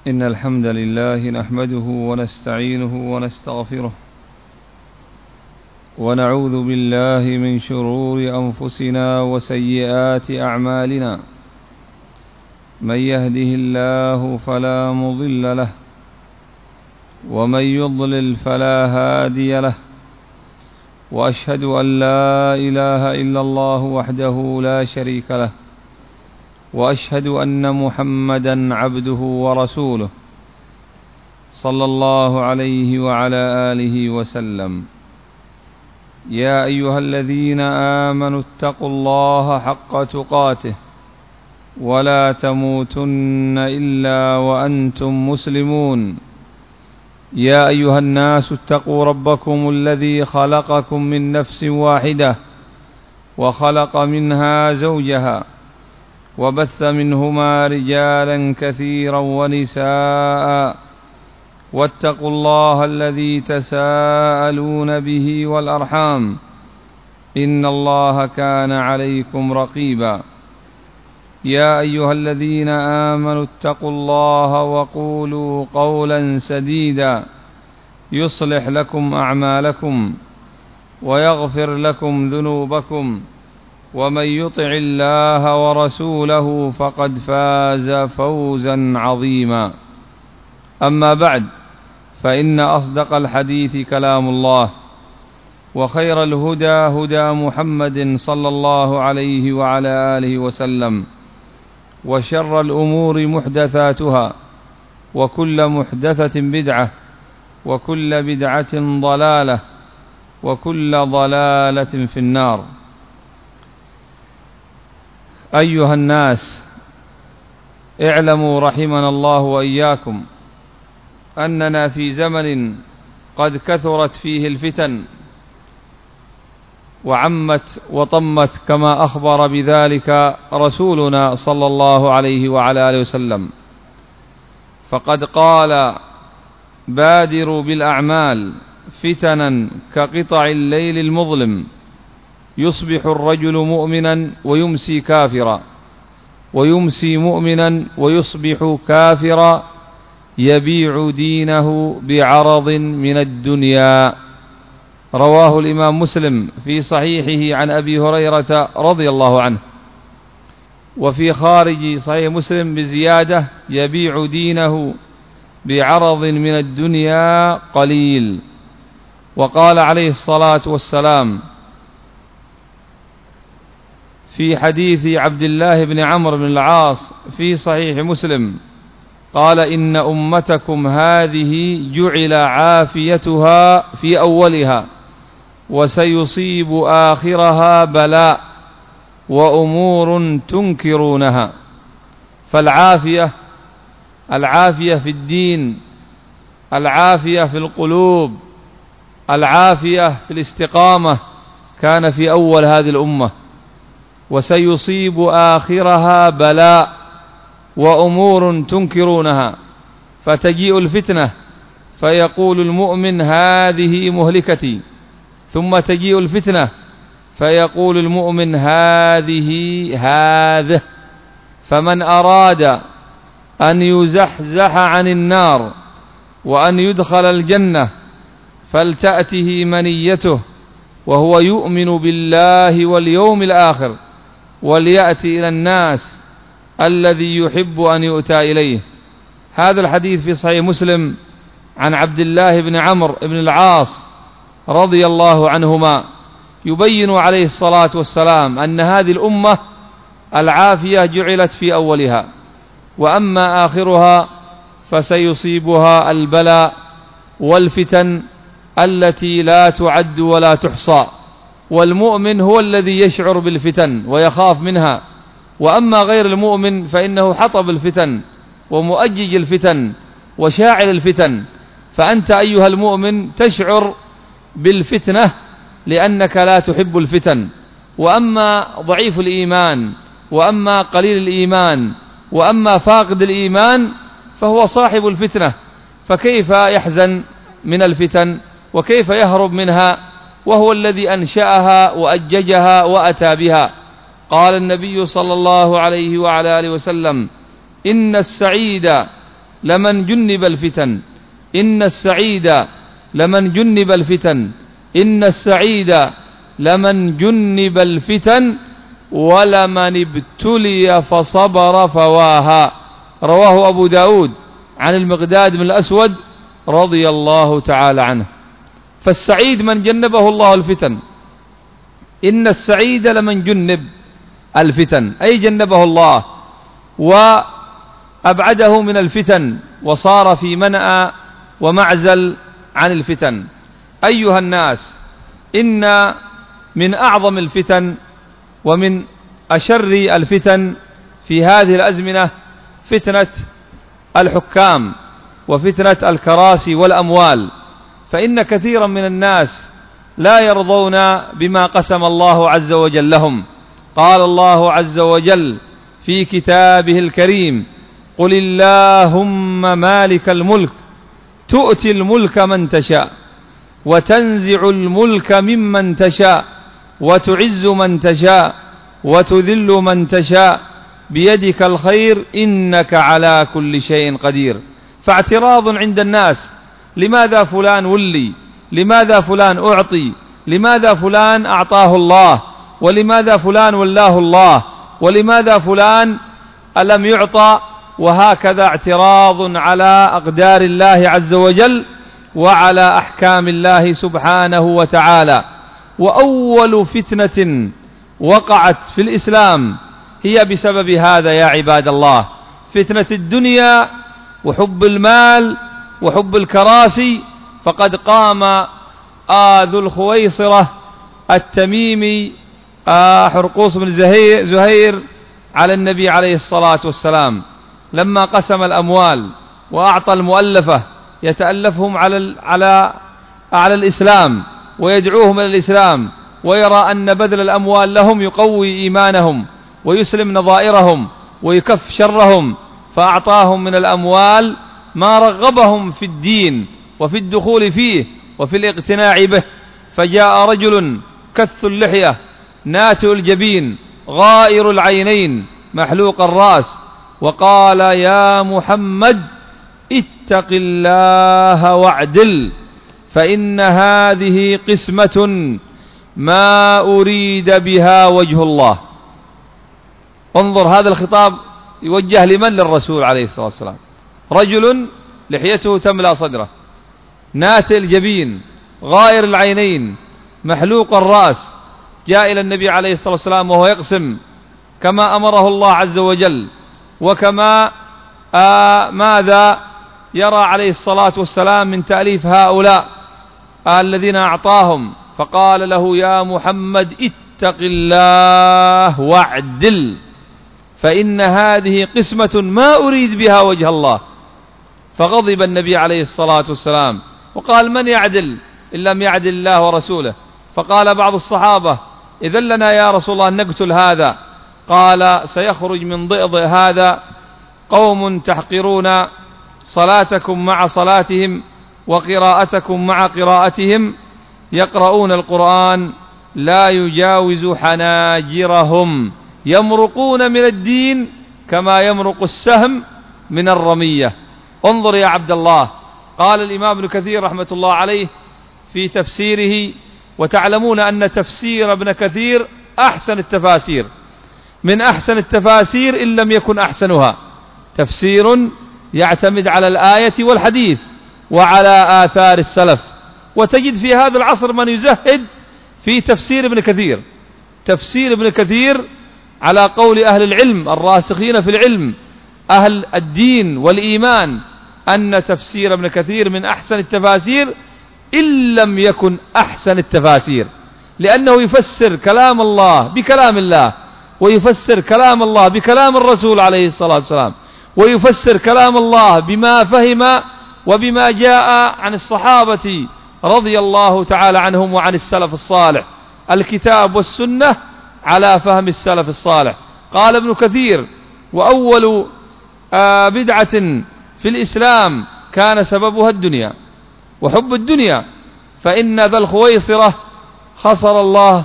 إن الحمد لله نحمده ونستعينه ونستغفره ونعوذ بالله من شرور أنفسنا وسيئات أعمالنا. من يهده الله فلا مضل له ومن يضلل فلا هادي له، وأشهد أن لا إله إلا الله وحده لا شريك له، وأشهد أن محمدا عبده ورسوله صلى الله عليه وعلى آله وسلم. يا أيها الذين آمنوا اتقوا الله حق تقاته ولا تموتن إلا وأنتم مسلمون. يا أيها الناس اتقوا ربكم الذي خلقكم من نفس واحدة وخلق منها زوجها وبث منهما رجالا كثيرا ونساء، واتقوا الله الذي تساءلون به والأرحام إن الله كان عليكم رقيبا. يا أيها الذين آمنوا اتقوا الله وقولوا قولا سديدا يصلح لكم أعمالكم ويغفر لكم ذنوبكم، ومن يطع الله ورسوله فقد فاز فوزا عظيما. أما بعد، فإن أصدق الحديث كلام الله، وخير الهدى هدى محمد صلى الله عليه وعلى آله وسلم، وشر الأمور محدثاتها، وكل محدثة بدعة، وكل بدعة ضلالة، وكل ضلالة في النار. أيها الناس، اعلموا رحمنا الله وإياكم أننا في زمن قد كثرت فيه الفتن وعمت وطمت، كما أخبر بذلك رسولنا صلى الله عليه وعلى آله وسلم، فقد قال: بادروا بالأعمال فتنا كقطع الليل المظلم، يصبح الرجل مؤمنا ويمسي كافرا، ويمسي مؤمنا ويصبح كافرا، يبيع دينه بعرض من الدنيا. رواه الإمام مسلم في صحيحه عن أبي هريرة رضي الله عنه، وفي خارج صحيح مسلم بزيادة: يبيع دينه بعرض من الدنيا قليل. وقال عليه الصلاة والسلام في حديث عبد الله بن عمرو بن العاص في صحيح مسلم قال: إن أمتكم هذه جعل عافيتها في أولها وسيصيب آخرها بلاء وأمور تنكرونها. فالعافية في الدين، العافية في القلوب، العافية في الاستقامة كان في أول هذه الأمة، وسيصيب آخرها بلاء وأمور تنكرونها. فتجيء الفتنة فيقول المؤمن: هذه مهلكتي، ثم تجيء الفتنة فيقول المؤمن: هذه. فمن أراد أن يزحزح عن النار وأن يدخل الجنة فلتأته منيته وهو يؤمن بالله واليوم الآخر، وليأتي إلى الناس الذي يحب أن يؤتى إليه. هذا الحديث في صحيح مسلم عن عبد الله بن عمرو بن العاص رضي الله عنهما، يبين عليه الصلاة والسلام أن هذه الأمة العافية جعلت في أولها، وأما آخرها فسيصيبها البلاء والفتن التي لا تعد ولا تحصى. والمؤمن هو الذي يشعر بالفتن ويخاف منها، وأما غير المؤمن فإنه حطب الفتن ومؤجج الفتن وشاعر الفتن. فأنت أيها المؤمن تشعر بالفتنة لأنك لا تحب الفتن، وأما ضعيف الإيمان، وأما قليل الإيمان، وأما فاقد الإيمان فهو صاحب الفتنة، فكيف يحزن من الفتن وكيف يهرب منها وهو الذي أنشأها وأججها وأتى بها؟ قال النبي صلى الله عليه وعلى آله وسلم: إن السعيد لمن جنب الفتن إن السعيد لمن جنب الفتن إن السعيد لمن جنب الفتن ولمن ابتلي فصبر فواها. رواه أبو داود عن المقداد بن الأسود رضي الله تعالى عنه. فالسعيد من جنبه الله الفتن، إن السعيد لمن جنب الفتن أي جنبه الله وأبعده من الفتن وصار في منأى ومعزل عن الفتن. أيها الناس، إن من أعظم الفتن ومن أشر الفتن في هذه الأزمنة فتنة الحكام وفتنة الكراسي والأموال، فإن كثيرا من الناس لا يرضون بما قسم الله عز وجل لهم. قال الله عز وجل في كتابه الكريم: قل اللهم مالك الملك تؤتي الملك من تشاء وتنزع الملك ممن تشاء وتعز من تشاء وتذل من تشاء بيدك الخير إنك على كل شيء قدير. فاعتراض عند الناس: لماذا فلان ولي؟ لماذا فلان أعطي؟ لماذا فلان أعطاه الله؟ ولماذا فلان ولاه الله؟ ولماذا فلان ألم يعطى؟ وهكذا اعتراض على أقدار الله عز وجل وعلى أحكام الله سبحانه وتعالى. وأول فتنة وقعت في الإسلام هي بسبب هذا يا عباد الله، فتنة الدنيا وحب المال وحب الكراسي. فقد قام ذو الخويصرة التميمي حرقوس بن زهير على النبي عليه الصلاة والسلام لما قسم الأموال وأعطى المؤلفة يتألفهم على الإسلام ويدعوهم إلى الإسلام، ويرى أن بذل الأموال لهم يقوي إيمانهم ويسلم نظائرهم ويكف شرهم، فأعطاهم من الأموال ما رغبهم في الدين وفي الدخول فيه وفي الاقتناع به. فجاء رجل كث اللحية ناتئ الجبين غائر العينين محلوق الرأس وقال: يا محمد اتق الله واعدل، فإن هذه قسمة ما أريد بها وجه الله. انظر، هذا الخطاب يوجه لمن؟ للرسول عليه الصلاة والسلام. رجل لحيته تملأ صدره، ناتئ الجبين، غائر العينين، محلوق الرأس، جاء إلى النبي عليه الصلاة والسلام وهو يقسم كما أمره الله عز وجل، وكما ماذا يرى عليه الصلاة والسلام من تأليف هؤلاء الذين أعطاهم. فقال له: يا محمد اتق الله واعدل، فإن هذه قسمة ما أريد بها وجه الله. فغضب النبي عليه الصلاة والسلام وقال: من يعدل إن لم يعدل الله ورسوله؟ فقال بعض الصحابة: إذن لنا يا رسول الله أن نقتل هذا. قال: سيخرج من ضئضئ هذا قوم تحقرون صلاتكم مع صلاتهم وقراءتكم مع قراءتهم، يقرؤون القرآن لا يجاوز حناجرهم، يمرقون من الدين كما يمرق السهم من الرمية. انظر يا عبد الله، قال الإمام ابن كثير رحمة الله عليه في تفسيره، وتعلمون أن تفسير ابن كثير أحسن التفاسير، من أحسن التفاسير إن لم يكن أحسنها، تفسير يعتمد على الآية والحديث وعلى آثار السلف. وتجد في هذا العصر من يزهد في تفسير ابن كثير. تفسير ابن كثير على قول أهل العلم الراسخين في العلم أهل الدين والإيمان أن تفسير ابن كثير من أحسن التفاسير إن لم يكن أحسن التفاسير، لأنه يفسر كلام الله بكلام الله، ويفسر كلام الله بكلام الرسول عليه الصلاة والسلام، ويفسر كلام الله بما فهم وبما جاء عن الصحابة رضي الله تعالى عنهم وعن السلف الصالح، الكتاب والسنة على فهم السلف الصالح. قال ابن كثير: وأول بدعة في الإسلام كان سببها الدنيا وحب الدنيا، فإن ذا الخويصرة خسر الله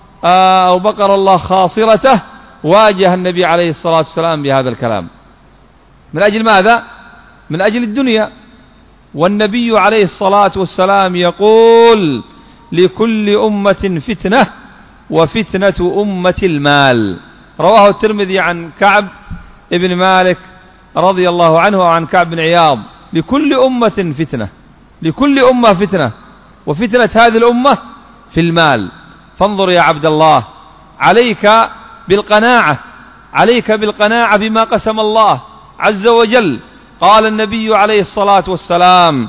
أو بقر الله خاصرته، واجه النبي عليه الصلاة والسلام بهذا الكلام. من أجل ماذا؟ من أجل الدنيا. والنبي عليه الصلاة والسلام يقول: لكل أمة فتنة وفتنة أمة المال. رواه الترمذي عن كعب ابن مالك رضي الله عنه وعن كعب بن عياض: لكل أمة فتنة، لكل أمة فتنة، وفتنة هذه الأمة في المال. فانظر يا عبد الله، عليك بالقناعة، عليك بالقناعة بما قسم الله عز وجل. قال النبي عليه الصلاة والسلام: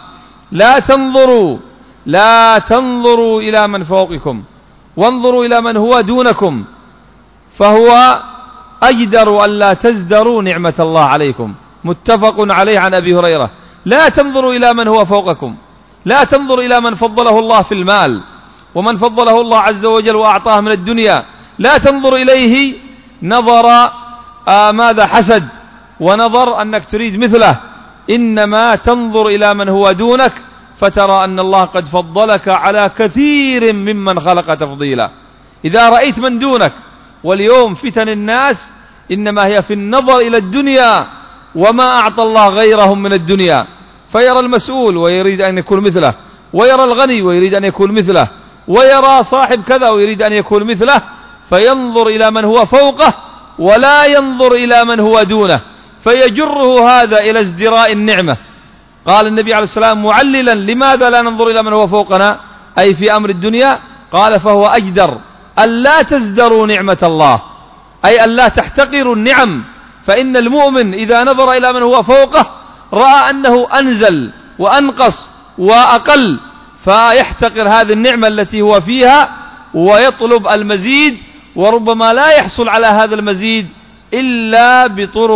لا تنظروا إلى من فوقكم، وانظروا إلى من هو دونكم، فهو أجدر ألا تزدروا نعمة الله عليكم. متفق عليه عن أبي هريرة. لا تنظروا إلى من هو فوقكم، لا تنظر إلى من فضله الله في المال ومن فضله الله عز وجل وأعطاه من الدنيا، لا تنظر إليه نظر حسد ونظر أنك تريد مثله، إنما تنظر إلى من هو دونك فترى أن الله قد فضلك على كثير ممن خلق تفضيلا. إذا رأيت من دونك، واليوم فتن الناس إنما هي في النظر إلى الدنيا وما أعطى الله غيرهم من الدنيا، فيرى المسؤول ويريد أن يكون مثله، ويرى الغني ويريد أن يكون مثله، ويرى صاحب كذا ويريد أن يكون مثله، فينظر إلى من هو فوقه ولا ينظر إلى من هو دونه، فيجره هذا إلى ازدراء النعمة. قال النبي عليه السلام معللا: لماذا لا ننظر إلى من هو فوقنا؟ أي في أمر الدنيا. قال: فهو أجدر ألا تزدروا نعمة الله، أي ألا تحتقروا النعم. فإن المؤمن إذا نظر إلى من هو فوقه رأى أنه أنزل وأنقص وأقل، فيحتقر هذه النعمة التي هو فيها ويطلب المزيد، وربما لا يحصل على هذا المزيد إلا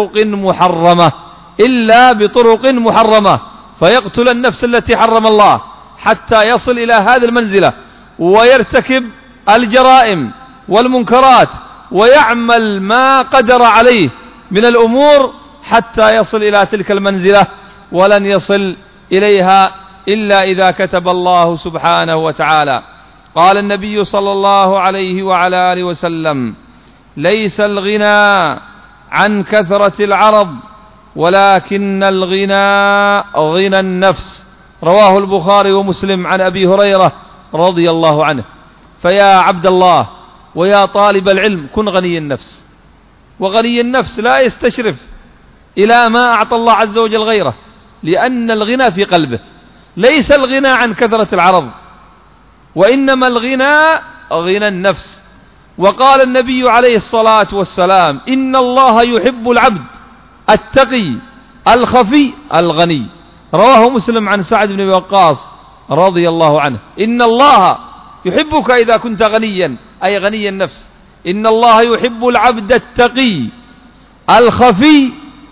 بطرق محرمة، فيقتل النفس التي حرم الله حتى يصل إلى هذه المنزلة، ويرتكب الجرائم والمنكرات ويعمل ما قدر عليه من الأمور حتى يصل إلى تلك المنزلة، ولن يصل إليها إلا إذا كتب الله سبحانه وتعالى. قال النبي صلى الله عليه وعلى آله وسلم: ليس الغنى عن كثرة العرض ولكن الغنى غنى النفس. رواه البخاري ومسلم عن أبي هريرة رضي الله عنه. فيا عبد الله ويا طالب العلم، كن غني النفس، وغني النفس لا يستشرف إلى ما أعطى الله عز وجل غيره، لأن الغنى في قلبه. ليس الغنى عن كثرة العرض، وإنما الغنى غنى النفس. وقال النبي عليه الصلاة والسلام: إن الله يحب العبد التقي الخفي الغني. رواه مسلم عن سعد بن وقاص رضي الله عنه: إن الله يحبك إذا كنت غنيا، أي غني النفس. إن الله يحب العبد التقي الخفي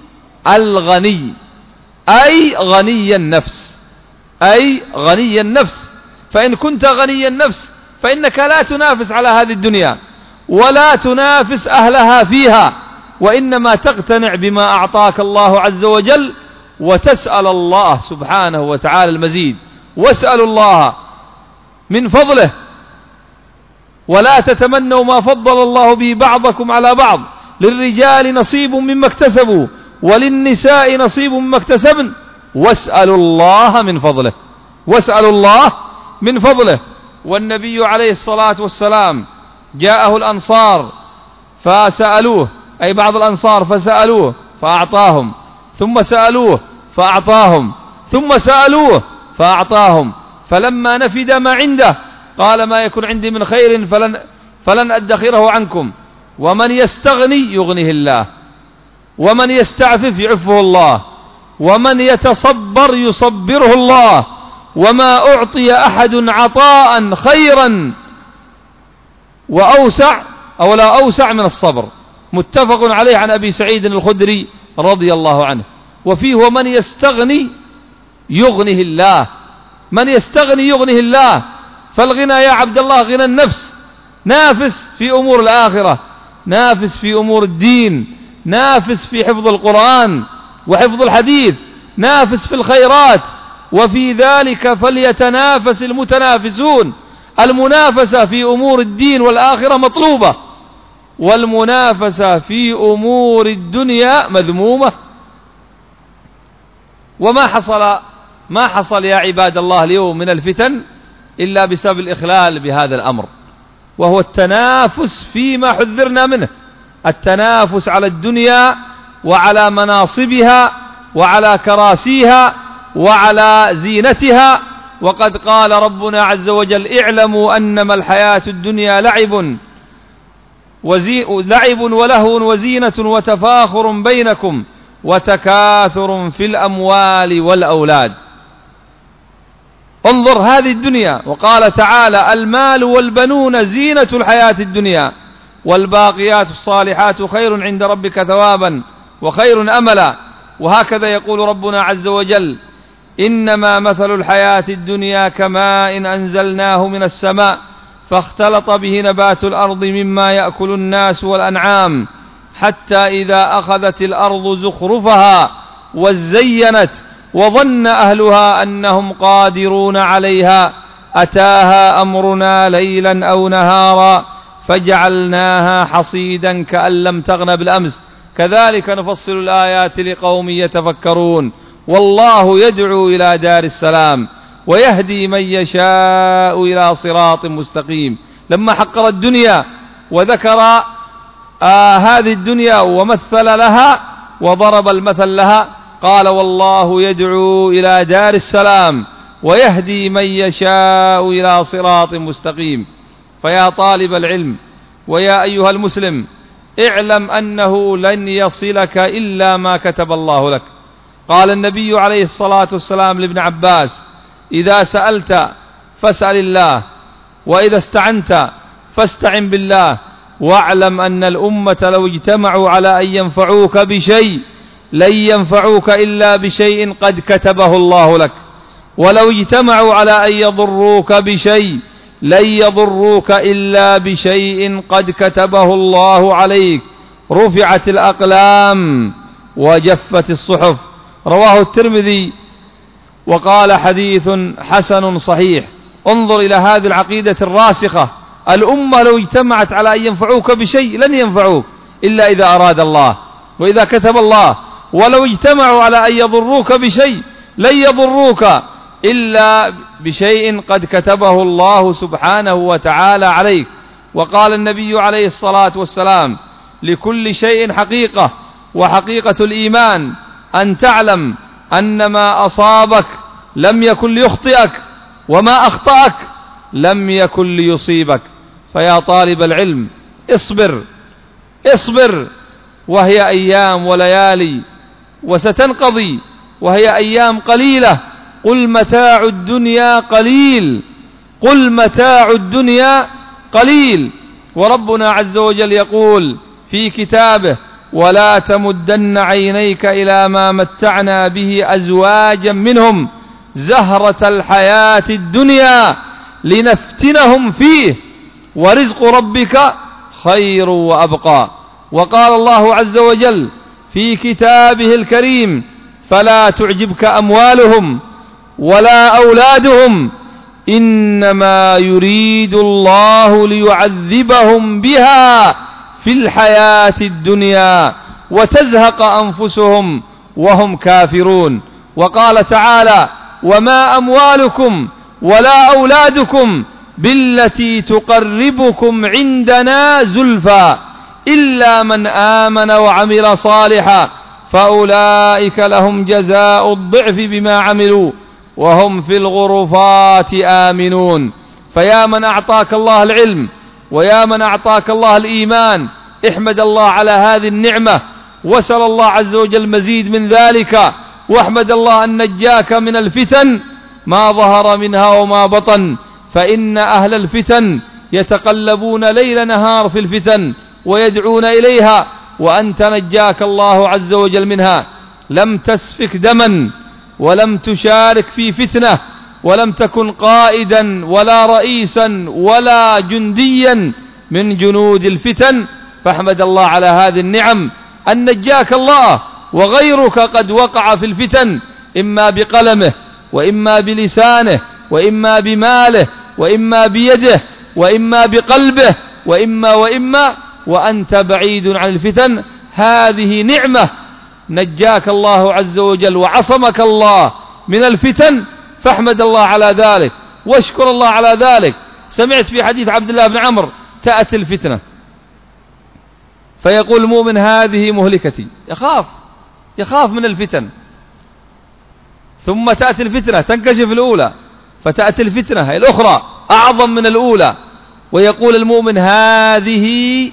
الغني، أي غني النفس، أي غني النفس. فإن كنت غني النفس فإنك لا تنافس على هذه الدنيا ولا تنافس أهلها فيها، وإنما تقتنع بما أعطاك الله عز وجل، وتسأل الله سبحانه وتعالى المزيد، واسألوا الله من فضله، ولا تتمنوا ما فضل الله به بعضكم على بعض، للرجال نصيب مما اكتسبوا وللنساء نصيب مما اكتسبن، واسألوا الله من فضله، واسألوا الله من فضله. والنبي عليه الصلاة والسلام جاءه الأنصار فسألوه، أي بعض الأنصار فسألوه فأعطاهم، ثم سألوه فأعطاهم، ثم سألوه فأعطاهم، فلما نفد ما عنده قال: ما يكون عندي من خير فلن أدخره عنكم، ومن يستغني يغنيه الله، ومن يستعفف يعفه الله، ومن يتصبر يصبره الله، وما أعطي أحد عطاء خيرا وأوسع أو لا أوسع من الصبر. متفق عليه عن أبي سعيد الخدري رضي الله عنه. وفيه: ومن يستغني يغنيه الله، من يستغني يغنيه الله. فالغنى يا عبد الله غنى النفس. نافس في أمور الآخرة، نافس في أمور الدين، نافس في حفظ القرآن وحفظ الحديث، نافس في الخيرات، وفي ذلك فليتنافس المتنافسون. المنافسة في أمور الدين والآخرة مطلوبة، والمنافسة في أمور الدنيا مذمومة. ما حصل يا عباد الله اليوم من الفتن إلا بسبب الإخلال بهذا الأمر، وهو التنافس فيما حذرنا منه، التنافس على الدنيا وعلى مناصبها وعلى كراسيها وعلى زينتها. وقد قال ربنا عز وجل: اعلموا أنما الحياة الدنيا لعب ولهو وزينة وتفاخر بينكم وتكاثر في الأموال والأولاد. انظر هذه الدنيا، وقال تعالى: المال والبنون زينة الحياة الدنيا والباقيات الصالحات خير عند ربك ثوابا وخير أملا. وهكذا يقول ربنا عز وجل: إنما مثل الحياة الدنيا كماء أنزلناه من السماء فاختلط به نبات الأرض مما يأكل الناس والأنعام حتى إذا أخذت الأرض زخرفها وزينت وظن أهلها أنهم قادرون عليها أتاها أمرنا ليلا أو نهارا فجعلناها حصيدا كأن لم تغن بالأمس كذلك نفصل الآيات لقوم يتفكرون. والله يدعو إلى دار السلام ويهدي من يشاء إلى صراط مستقيم. لما حقر الدنيا وذكر هذه الدنيا ومثل لها وضرب المثل لها قال: والله يدعو إلى دار السلام ويهدي من يشاء إلى صراط مستقيم. فيا طالب العلم ويا أيها المسلم، اعلم أنه لن يصلك إلا ما كتب الله لك. قال النبي عليه الصلاة والسلام لابن عباس: إذا سألت فاسأل الله، وإذا استعنت فاستعن بالله، واعلم أن الأمة لو اجتمعوا على أن ينفعوك بشيء لن ينفعوك إلا بشيء قد كتبه الله لك، ولو اجتمعوا على أن يضروك بشيء لن يضروك إلا بشيء قد كتبه الله عليك. رفعت الأقلام وجفت الصحف. رواه الترمذي وقال: حديث حسن صحيح. انظر إلى هذه العقيدة الراسخة: الأمة لو اجتمعت على أن ينفعوك بشيء لن ينفعوك إلا إذا أراد الله وإذا كتب الله، ولو اجتمعوا على أن يضروك بشيء لن يضروك إلا بشيء قد كتبه الله سبحانه وتعالى عليك. وقال النبي عليه الصلاة والسلام: لكل شيء حقيقة، وحقيقة الإيمان أن تعلم أن ما أصابك لم يكن ليخطئك وما أخطأك لم يكن ليصيبك. فيا طالب العلم اصبر وهي أيام وليالي وستنقضي، وهي أيام قليلة. قل متاع الدنيا قليل. وربنا عز وجل يقول في كتابه: ولا تمدن عينيك إلى ما متعنا به أزواجا منهم زهرة الحياة الدنيا لنفتنهم فيه ورزق ربك خير وأبقى. وقال الله عز وجل في كتابه الكريم: فلا تعجبك أموالهم ولا أولادهم إنما يريد الله ليعذبهم بها في الحياة الدنيا وتزهق أنفسهم وهم كافرون. وقال تعالى: وما أموالكم ولا أولادكم بالتي تقربكم عندنا زلفى إلا من آمن وعمل صالحا فأولئك لهم جزاء الضعف بما عملوا وهم في الغرفات آمنون. فيا من أعطاك الله العلم ويا من أعطاك الله الإيمان، احمد الله على هذه النعمة وسل الله عز وجل مزيد من ذلك، واحمد الله أن نجاك من الفتن ما ظهر منها وما بطن، فإن أهل الفتن يتقلبون ليل نهار في الفتن ويدعون إليها، وأنت نجاك الله عز وجل منها. لم تسفك دما ولم تشارك في فتنة ولم تكن قائدا ولا رئيسا ولا جنديا من جنود الفتن، فاحمد الله على هذه النعم أن نجاك الله. وغيرك قد وقع في الفتن إما بقلمه وإما بلسانه وإما بماله وإما بيده وإما بقلبه وإما وأنت بعيد عن الفتن. هذه نعمة نجاك الله عز وجل وعصمك الله من الفتن، فاحمد الله على ذلك واشكر الله على ذلك. سمعت في حديث عبد الله بن عمرو: تأتي الفتنة فيقول المؤمن: هذه مهلكتي، يخاف من الفتن، ثم تأتي الفتنة تنكشف الأولى، فتأتي الفتنة الأخرى أعظم من الأولى، ويقول المؤمن: هذه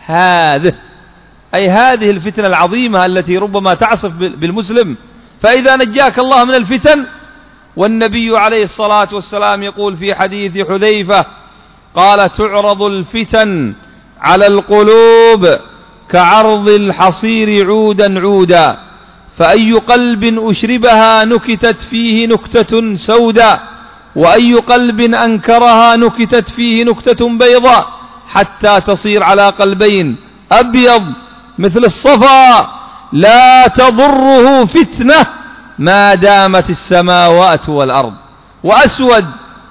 أي هذه الفتنة العظيمة التي ربما تعصف بالمسلم. فإذا نجاك الله من الفتن، والنبي عليه الصلاة والسلام يقول في حديث حذيفة قال: تعرض الفتن على القلوب كعرض الحصير عودا عودا، فأي قلب أشربها نكتت فيه نكتة سوداء، وأي قلب أنكرها نكتت فيه نكتة بيضاء، حتى تصير على قلبين أبيض مثل الصفا لا تضره فتنة ما دامت السماوات والأرض، وأسود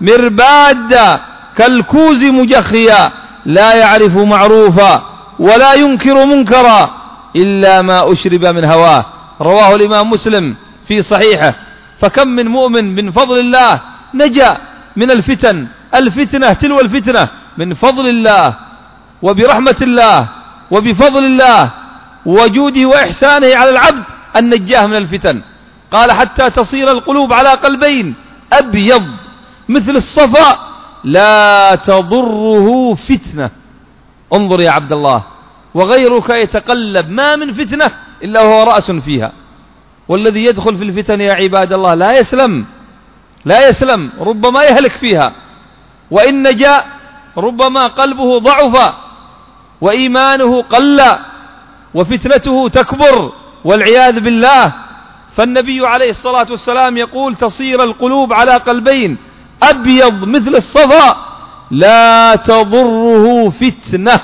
مرباد كالكوز مجخيا لا يعرف معروفا ولا ينكر منكرا إلا ما أشرب من هواه. رواه الإمام مسلم في صحيحه. فكم من مؤمن من فضل الله نجا من الفتنة تلو الفتنة من فضل الله وبرحمة الله وبفضل الله وجوده وإحسانه على العبد أن نجاه من الفتن. قال: حتى تصير القلوب على قلبين أبيض مثل الصفا لا تضره فتنة. انظر يا عبد الله، وغيرك يتقلب ما من فتنة إلا وهو رأس فيها، والذي يدخل في الفتن يا عباد الله لا يسلم، ربما يهلك فيها، وإن نجا ربما قلبه ضعف وإيمانه قل وفتنته تكبر والعياذ بالله. فالنبي عليه الصلاة والسلام يقول: تصير القلوب على قلبين أبيض مثل الصفا لا تضره فتنة.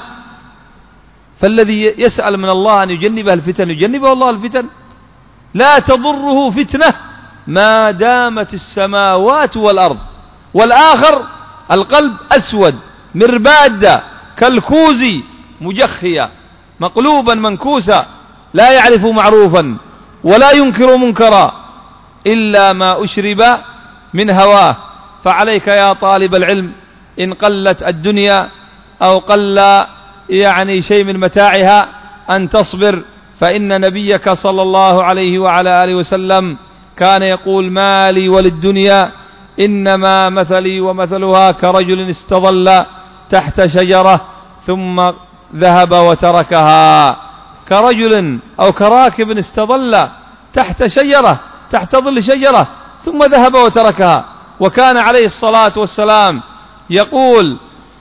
فالذي يسأل من الله أن يجنبه الفتن يجنبه الله الفتن، لا تضره فتنة ما دامت السماوات والأرض. والآخر القلب أسود مرباد كالكوز مجخيا مقلوبا منكوسا لا يعرف معروفا ولا ينكر منكرا إلا ما أشرب من هواه. فعليك يا طالب العلم إن قلت الدنيا أو قل شيء من متاعها أن تصبر، فإن نبيك صلى الله عليه وعلى آله وسلم كان يقول: ما لي وللدنيا إنما مثلي ومثلها كرجل استظل تحت شجرة ثم ذهب وتركها. كرجل أو كراكب استظل تحت شجرة، تحت ظل شجرة، ثم ذهب وتركها. وكان عليه الصلاة والسلام يقول: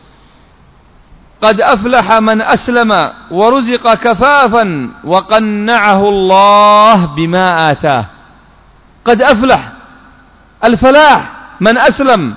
قد أفلح من أسلم ورزق كفافا وقنعه الله بما آتاه. قد أفلح، الفلاح من أسلم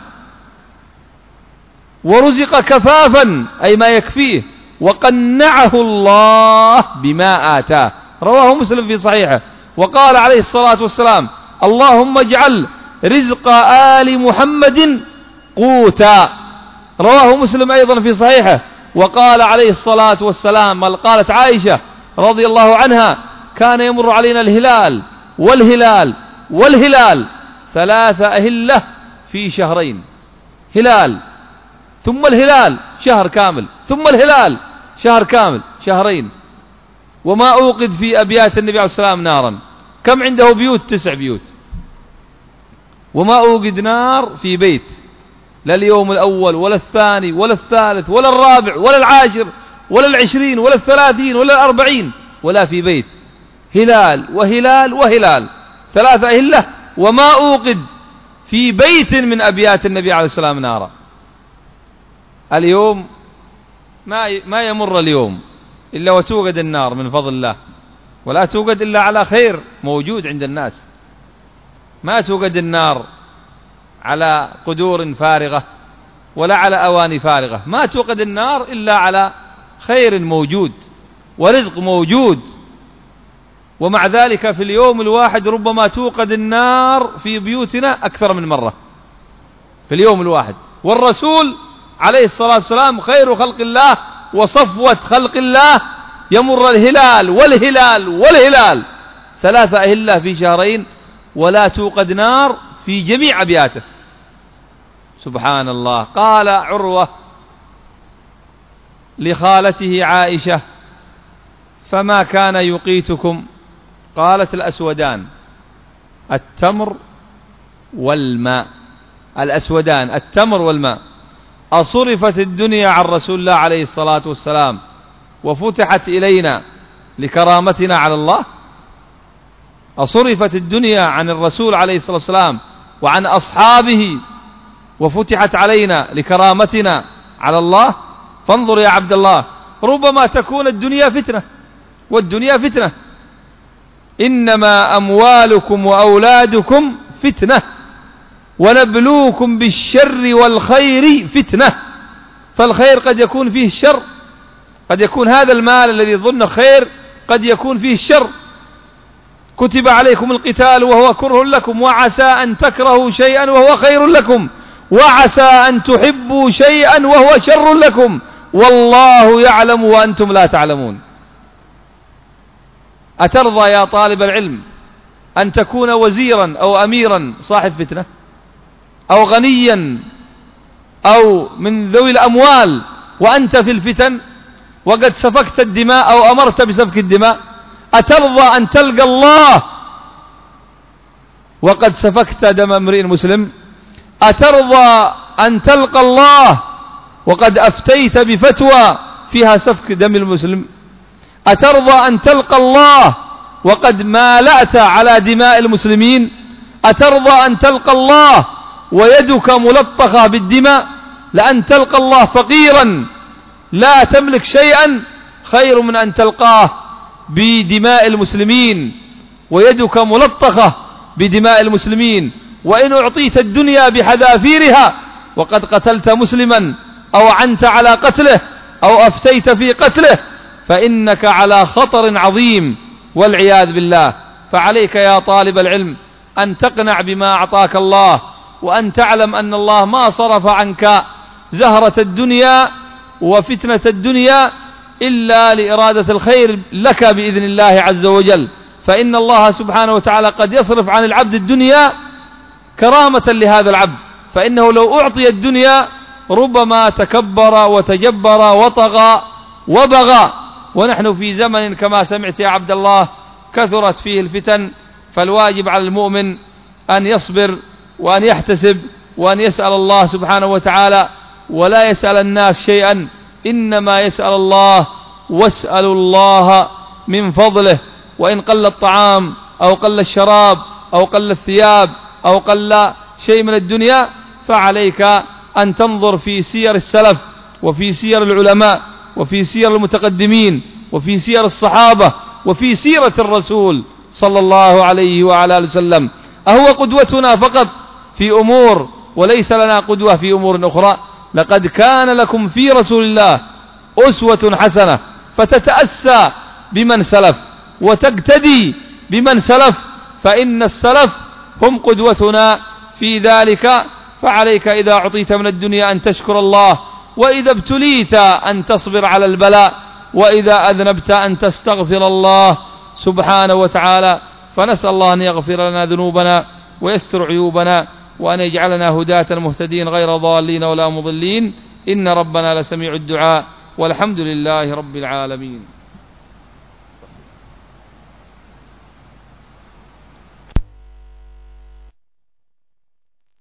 ورزق كفافا أي ما يكفيه، وقنعه الله بما آتاه. رواه مسلم في صحيحه. وقال عليه الصلاة والسلام: اللهم اجعل رزق آل محمد قوتا. رواه مسلم أيضا في صحيحه. وقال عليه الصلاة والسلام: بل قالت عائشة رضي الله عنها: كان يمر علينا الهلال والهلال 3 أهلة في شهرين. هلال ثم الهلال شهر كامل، ثم الهلال شهر كامل، شهرين. وما أوقد في أبيات النبي عليه الصلاة والسلام نارا. كم عنده بيوت؟ 9 بيوت. وما أوقد نار في بيت، لا اليوم الأول ولا الثاني ولا الثالث ولا الرابع ولا العاشر ولا 20 ولا 30 ولا 40 ولا في بيت. هلال وهلال وهلال 3 أهلة، وما أوقد في بيت من أبيات النبي عليه الصلاة والسلام نارا. اليوم ما يمر اليوم إلا وتوقد النار من فضل الله، ولا توقد إلا على خير موجود عند الناس. ما توقد النار على قدور فارغة ولا على أواني فارغة، ما توقد النار إلا على خير موجود ورزق موجود. ومع ذلك في اليوم الواحد ربما توقد النار في بيوتنا أكثر من مرة في اليوم الواحد. والرسول عليه الصلاة والسلام خير خلق الله وصفوة خلق الله يمر الهلال والهلال والهلال 3 أهلة في شهرين ولا توقد نار في جميع أبياته. سبحان الله. قال عروة لخالته عائشة: فما كان يقيتكم؟ قالت: الأسودان، التمر والماء. الأسودان التمر والماء. أصرفت الدنيا عن رسول الله عليه الصلاة والسلام وفتحت إلينا لكرامتنا على الله؟ أصرفت الدنيا عن الرسول عليه الصلاة والسلام وعن أصحابه وفتحت علينا لكرامتنا على الله؟ فانظر يا عبد الله، ربما تكون الدنيا فتنة، والدنيا فتنة. إنما أموالكم وأولادكم فتنة، ونبلوكم بالشر والخير فتنة. فالخير قد يكون فيه الشر، قد يكون هذا المال الذي ظن خير قد يكون فيه الشر. كتب عليكم القتال وهو كره لكم، وعسى أن تكرهوا شيئا وهو خير لكم، وعسى أن تحبوا شيئا وهو شر لكم، والله يعلم وأنتم لا تعلمون. أترضى يا طالب العلم أن تكون وزيرا أو أميرا صاحب فتنة، أو غنيا أو من ذوي الأموال وأنت في الفتن وقد سفكت الدماء أو أمرت بسفك الدماء؟ أترضى أن تلقى الله وقد سفكت دم امرئ مسلم؟ أترضى أن تلقى الله وقد أفتيت بفتوى فيها سفك دم المسلم؟ أترضى أن تلقى الله وقد مالأت على دماء المسلمين؟ أترضى أن تلقى الله ويدك ملطخة بالدماء؟ لأن تلقى الله فقيرا لا تملك شيئا خير من أن تلقاه بدماء المسلمين ويدك ملطخة بدماء المسلمين. وإن أعطيت الدنيا بحذافيرها وقد قتلت مسلما أو عنت على قتله أو أفتيت في قتله فإنك على خطر عظيم والعياذ بالله. فعليك يا طالب العلم أن تقنع بما أعطاك الله، وأن تعلم أن الله ما صرف عنك زهرة الدنيا وفتنة الدنيا إلا لإرادة الخير لك بإذن الله عز وجل. فإن الله سبحانه وتعالى قد يصرف عن العبد الدنيا كرامة لهذا العبد، فإنه لو أعطي الدنيا ربما تكبر وتجبر وطغى وبغى. ونحن في زمن كما سمعت يا عبد الله كثرت فيه الفتن، فالواجب على المؤمن أن يصبر وأن يحتسب وأن يسأل الله سبحانه وتعالى، ولا يسأل الناس شيئا، إنما يسأل الله. واسألوا الله من فضله، وإن قل الطعام أو قل الشراب أو قل الثياب أو قل شيء من الدنيا فعليك أن تنظر في سير السلف وفي سير العلماء وفي سير المتقدمين وفي سير الصحابة وفي سيرة الرسول صلى الله عليه وعلى آله وسلم. أهو قدوتنا فقط في أمور وليس لنا قدوة في أمور أخرى؟ لقد كان لكم في رسول الله أسوة حسنة، فتتأسى بمن سلف وتقتدي بمن سلف، فإن السلف هم قدوتنا في ذلك. فعليك إذا أعطيت من الدنيا أن تشكر الله، وإذا ابتليت أن تصبر على البلاء، وإذا أذنبت أن تستغفر الله سبحانه وتعالى. فنسأل الله أن يغفر لنا ذنوبنا ويستر عيوبنا، وأن يجعلنا هداة مهتدين غير ضالين ولا مضلين. إن ربنا لسميع الدعاء، والحمد لله رب العالمين.